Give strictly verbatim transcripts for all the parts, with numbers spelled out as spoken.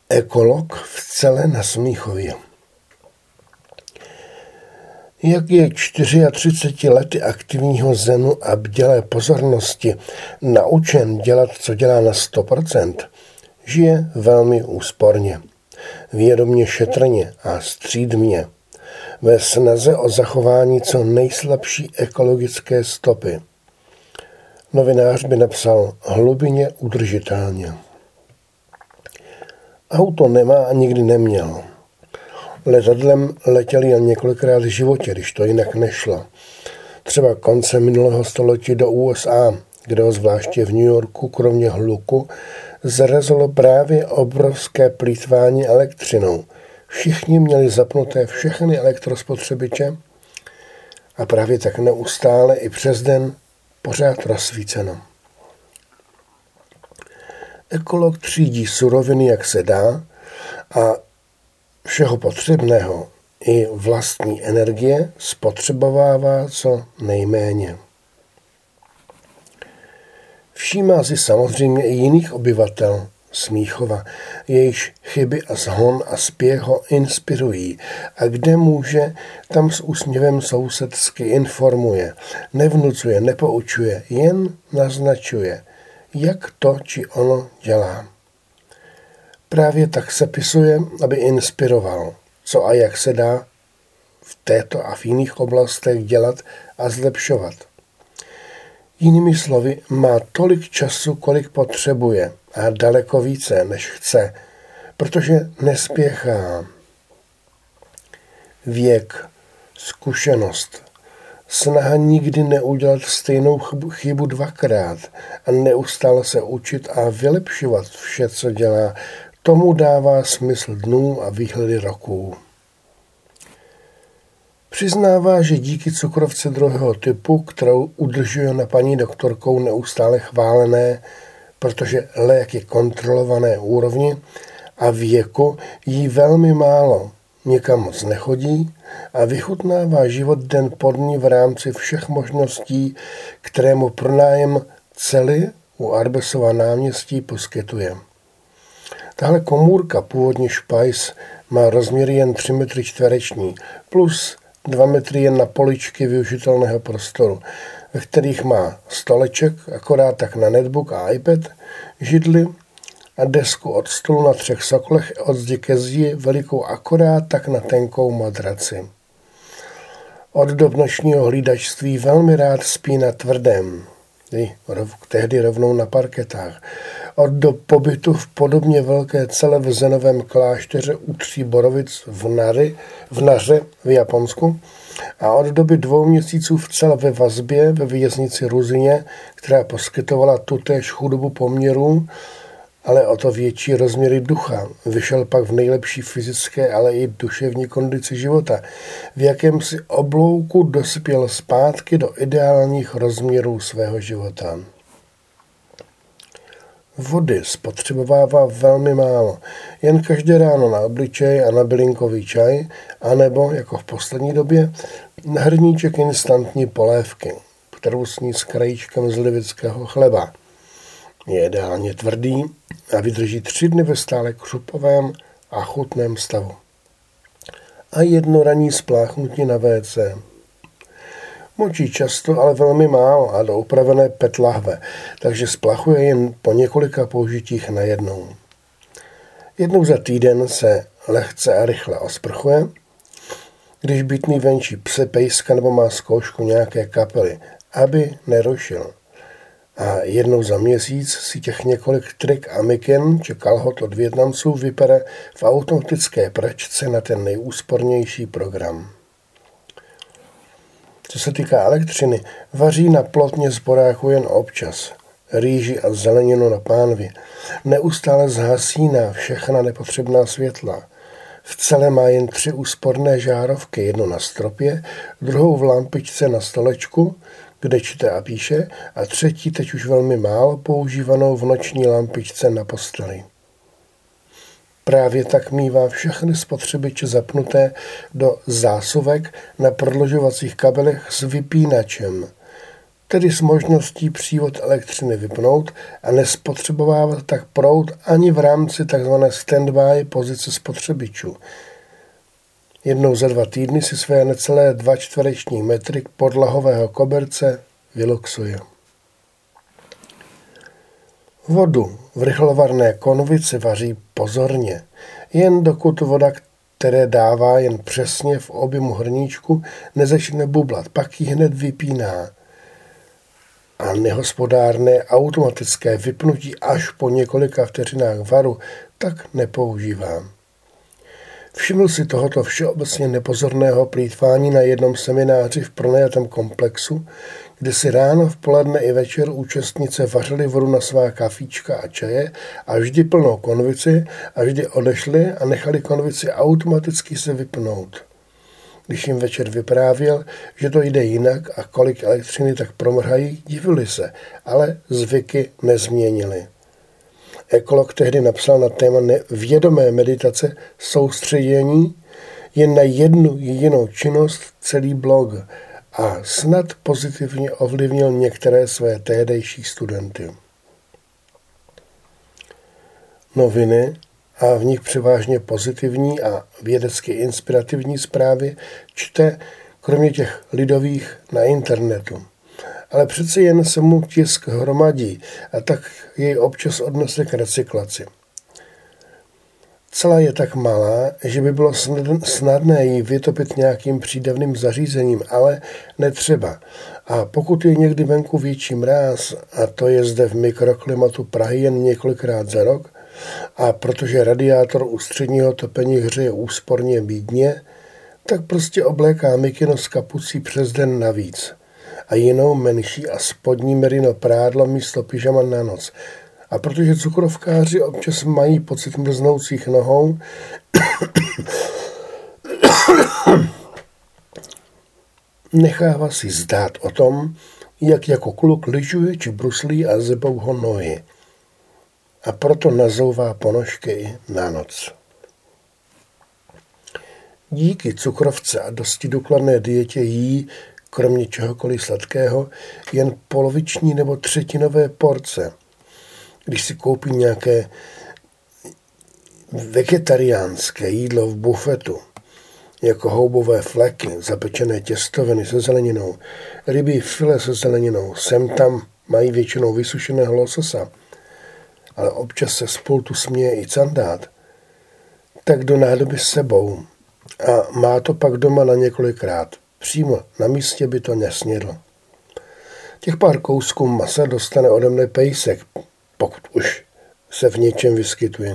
Ekolog v Cele na Smíchově. Jak je třiceti čtyřmi lety aktivního zenu a bdělé pozornosti naučen dělat, co dělá na sto procent, žije velmi úsporně, vědomě šetrně a střídmě, ve snaze o zachování co nejslabší ekologické stopy. Novinář by napsal hlubinně udržitelně. Auto nemá a nikdy neměl. Letadlem letěl jen několikrát v životě, když to jinak nešlo. Třeba konce minulého století do U S A, kde ho zvláště v New Yorku kromě hluku zarazilo právě obrovské plýtvání elektřinou. Všichni měli zapnuté všechny elektrospotřebiče a právě tak neustále i přes den pořád rozsvíceno. Ekolog třídí suroviny, jak se dá, a všeho potřebného i vlastní energie spotřebovává co nejméně. Všímá si samozřejmě i jiných obyvatel Smíchova, jejichž chyby a zhon a spěch ho inspirují a kde může, tam s úsměvem sousedsky informuje, nevnucuje, nepoučuje, jen naznačuje, jak to či ono dělá. Právě tak se pisuje, aby inspiroval, co a jak se dá v této a v jiných oblastech dělat a zlepšovat. Jinými slovy, má tolik času, kolik potřebuje a daleko více, než chce, protože nespěchá. Věk, zkušenost, snaha nikdy neudělat stejnou chybu dvakrát a neustále se učit a vylepšovat vše, co dělá, tomu dává smysl dnů a výhledy roků. Přiznává, že díky cukrovce druhého typu, kterou udržuje na paní doktorkou neustále chválené, protože lék je kontrolované úrovni a věku, jí velmi málo, nikam moc nechodí a vychutnává život den po dní v rámci všech možností, které mu pronájem Cely u Arbesova náměstí poskytuje. Tahle komůrka, původně špajs, má rozměry jen tři metry čtvereční plus dva metry jen na poličky využitelného prostoru, ve kterých má stoleček, akorát tak na netbook a iPad, židli a desku od stolu na třech soklech od zdi ke zdi, velikou akorát tak na tenkou madraci. Od dob nočního hlídačství velmi rád spí na tvrdém, tehdy rovnou na parketách. Od dob pobytu v podobně velké cele v zenovém klášteře u Tří Borovic v, Nary, v Naře v Japonsku a od doby dvou měsíců v cele ve vazbě ve věznici Ruzyně, která poskytovala tutéž chudobu poměrů, ale o to větší rozměry ducha. Vyšel pak v nejlepší fyzické, ale i duševní kondici života. V jakémsi oblouku dospěl zpátky do ideálních rozměrů svého života. Vody spotřebovává velmi málo, jen každé ráno na obličej a na bylinkový čaj, anebo, jako v poslední době, na hrníček instantní polévky, kterou sní s krajíčkem z livického chleba. Je ideálně tvrdý a vydrží tři dny ve stále křupovém a chutném stavu. A jedno ranní spláchnutí na vé cé. Močí často, ale velmi málo a do upravené pet lahve, takže splachuje jen po několika použitích najednou. Jednou za týden se lehce a rychle osprchuje, když bytný venčí pse, pejska nebo má zkoušku nějaké kapely, aby nerušil. A jednou za měsíc si těch několik trik a miken či kalhot od Vietnamců vypere v automatické pračce na ten nejúspornější program. Co se týká elektřiny, vaří na plotně z boráku jen občas, rýži a zeleninu na pánvi. Neustále zhasíná všechna nepotřebná světla. V celé má jen tři úsporné žárovky, jednu na stropě, druhou v lampičce na stolečku, kde čte a píše, a třetí teď už velmi málo používanou v noční lampičce na posteli. Právě tak mívá všechny spotřebiče zapnuté do zásuvek na prodlužovacích kabelech s vypínačem. tedy s možností přívod elektřiny vypnout a nespotřebovávat tak proud ani v rámci tzv. Standby pozice spotřebičů. Jednou za dva týdny si své necelé dva čtvereční metry podlahového koberce vyluxuje. Vodu v rychlovarné konvici vaří pozorně, jen dokud voda, které dává jen přesně v objemu hrníčku, nezačne bublat, pak ji hned vypíná. A nehospodárné automatické vypnutí až po několika vteřinách varu tak nepoužívám. Všiml si tohoto všeobecně nepozorného plýtvání na jednom semináři v pronajatém komplexu, kde si ráno, v poledne i večer účastnice vařily vodu na svá kafíčka a čaje a vždy plnou konvici a vždy odešli a nechali konvici automaticky se vypnout. Když jim večer vyprávěl, že to jde jinak a kolik elektřiny tak promrhají, divili se, ale zvyky nezměnili. Ekolog tehdy napsal na téma vědomé meditace soustředění jen na jednu jedinou činnost celý blog a snad pozitivně ovlivnil některé své tehdejší studenty. Noviny a v nich převážně pozitivní a vědecky inspirativní zprávy čte kromě těch lidových na internetu. Ale přeci jen se mu tisk hromadí a tak jej občas odnese k recyklaci. Celá je tak malá, že by bylo snadné ji vytopit nějakým přídavným zařízením, ale netřeba. A pokud je někdy venku větší mráz, a to je zde v mikroklimatu Prahy jen několikrát za rok, a protože radiátor u středního topení hřeje úsporně bídně, tak prostě obléká mikino s kapucí přes den navíc a jinou menší a spodní merino prádlo místo pyžama na noc. A protože cukrovkáři občas mají pocit mrznoucích nohou, nechává si zdát o tom, jak jako kluk lyžuje či bruslí a zebou ho nohy. A proto nazouvá ponožky i na noc. Díky cukrovce a dosti důkladné dietě jí, kromě čehokoliv sladkého, jen poloviční nebo třetinové porce. Když si koupí nějaké vegetariánské jídlo v bufetu, jako houbové fleky, zapečené těstoviny se zeleninou, rybí file se zeleninou, sem tam mají většinou vysušeného lososa, ale občas se z pultu směje i candát, tak do nádoby s sebou a má to pak doma na několikrát. Přímo na místě by to nesnědl. Těch pár kousků masa dostane ode mne pejsek, pokud už se v něčem vyskytuje.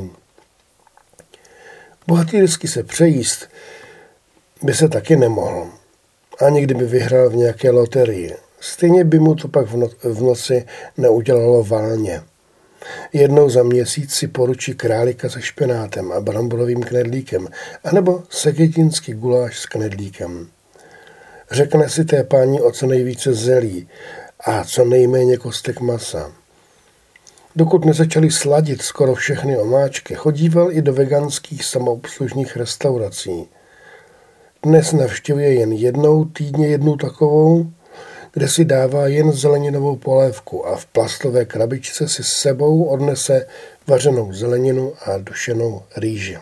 Bohatýrsky se přejíst by se taky nemohl. Ani kdyby vyhrál v nějaké loterii. Stejně by mu to pak v, no- v noci neudělalo valně. Jednou za měsíc si poručí králíka se špenátem a bramborovým knedlíkem, anebo seketinský guláš s knedlíkem. Řekne si té páni o co nejvíce zelí a co nejméně kostek masa. Dokud nezačali sladit skoro všechny omáčky, chodíval i do veganských samoobslužných restaurací. Dnes navštěvuje jen jednou týdně jednu takovou, kde si dává jen zeleninovou polévku a v plastové krabičce si s sebou odnese vařenou zeleninu a dušenou rýži.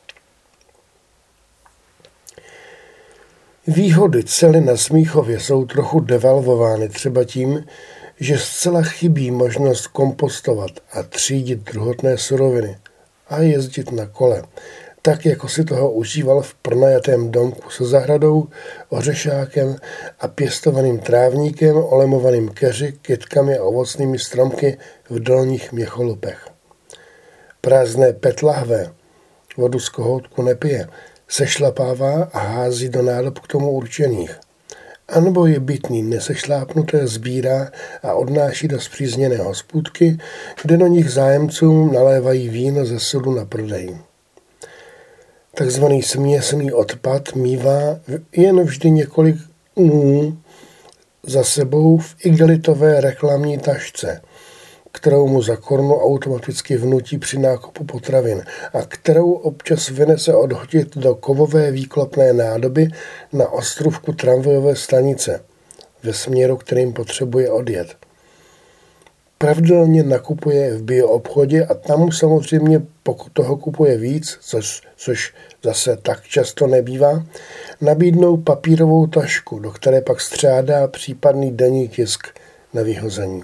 Výhody cely na Smíchově jsou trochu devalvovány třeba tím, že zcela chybí možnost kompostovat a třídit druhotné suroviny a jezdit na kole, tak jako si toho užíval v pronajatém domku se zahradou, ořešákem a pěstovaným trávníkem, olemovaným keři, kytkami a ovocnými stromky v dolních Měcholupech. Prázdné PET lahve, vodu z kohoutku nepije, sešlapává a hází do nádob k tomu určených. Anebo je bytný nesešlápnuté sbírá a odnáší do spřízněné hospůdky, kde do nich zájemcům nalévají víno ze sudu na prodej. Takzvaný směsný odpad mívá jen vždy několik nů za sebou v igelitové reklamní tašce, kterou mu za korunu automaticky vnutí při nákupu potravin a kterou občas vynese odhodit do kovové výklopné nádoby na ostrůvku tramvajové stanice. ve směru, kterým potřebuje odjet. Pravidelně nakupuje v bioobchodě a tam mu samozřejmě, pokud toho kupuje víc, což, což zase tak často nebývá, nabídnou papírovou tašku, do které pak střádá případný denní tisk na vyhození.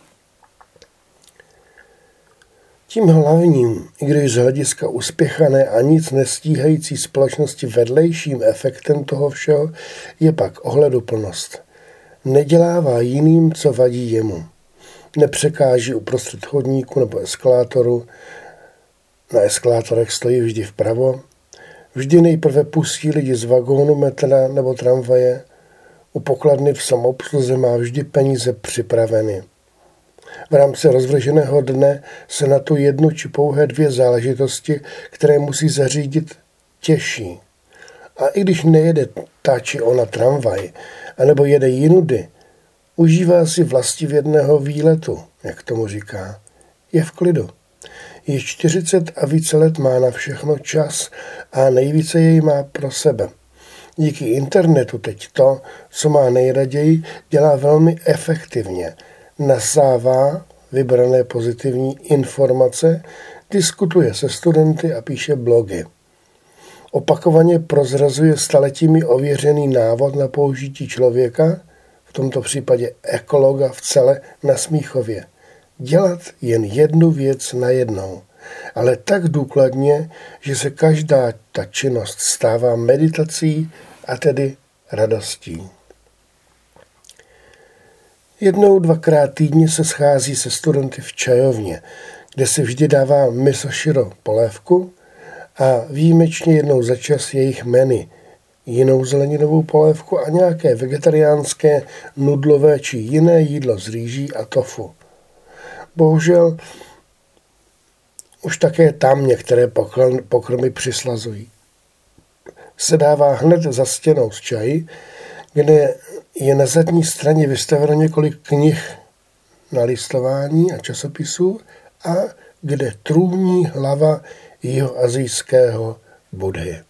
Tím hlavním, i když z hlediska uspěchané a nic nestíhající společnosti vedlejším efektem toho všeho, je pak ohleduplnost. Nedělává jiným, co vadí jemu. Nepřekáží uprostřed chodníku nebo eskalátoru. Na eskalátorech stojí vždy vpravo. Vždy nejprve pustí lidi z vagónu metra nebo tramvaje. U pokladny v samoobsluze má vždy peníze připraveny. V rámci rozvrženého dne se na tu jednu či pouhé dvě záležitosti, které musí zařídit, těší. A i když nejede ta či ona tramvaj, anebo jede jinudy, užívá si vlastivědného výletu, jak tomu říká. Je v klidu. Je čtyřicet a více let má na všechno čas a nejvíce jej má pro sebe. Díky internetu teď to, co má nejraději, dělá velmi efektivně. Nasává vybrané pozitivní informace, diskutuje se studenty a píše blogy. Opakovaně prozrazuje staletími ověřený návod na použití člověka, v tomto případě ekologa v Cele na Smíchově. Dělat jen jednu věc najednou, ale tak důkladně, že se každá ta činnost stává meditací a tedy radostí. Jednou, dvakrát týdně se schází se studenty v čajovně, kde si vždy dává misoširo polévku a výjimečně jednou za čas jejich menu, jinou zeleninovou polévku a nějaké vegetariánské, nudlové či jiné jídlo z rýží a tofu. Bohužel už také tam některé pokrmy přislazují. Sedává hned za stěnou z čaji, kde je na zadní straně vystaveno několik knih na listování a časopisů a kde trůní hlava jihoazijského Buddhy.